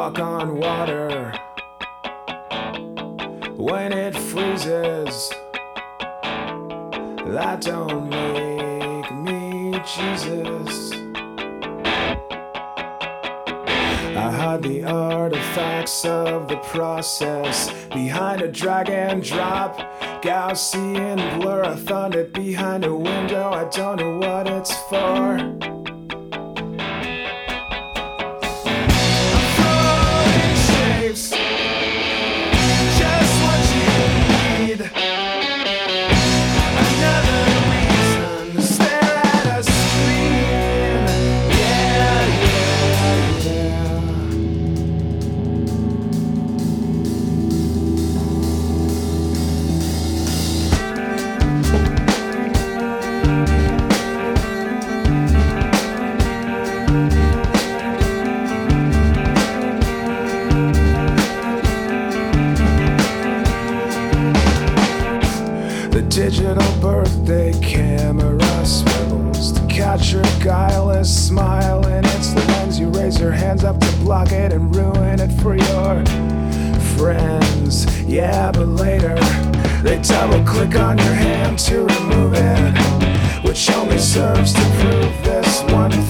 walk on water when it freezes. That don't make me Jesus. I hide the artifacts of the process behind a drag and drop Gaussian blur. I found it behind a window, I don't know what it's for. Digital birthday camera swivels to catch your guileless smile in its lens. You raise your hands up to block it and ruin it for your friends. Yeah, but later they double click on your hand to remove it, which only serves to prove this one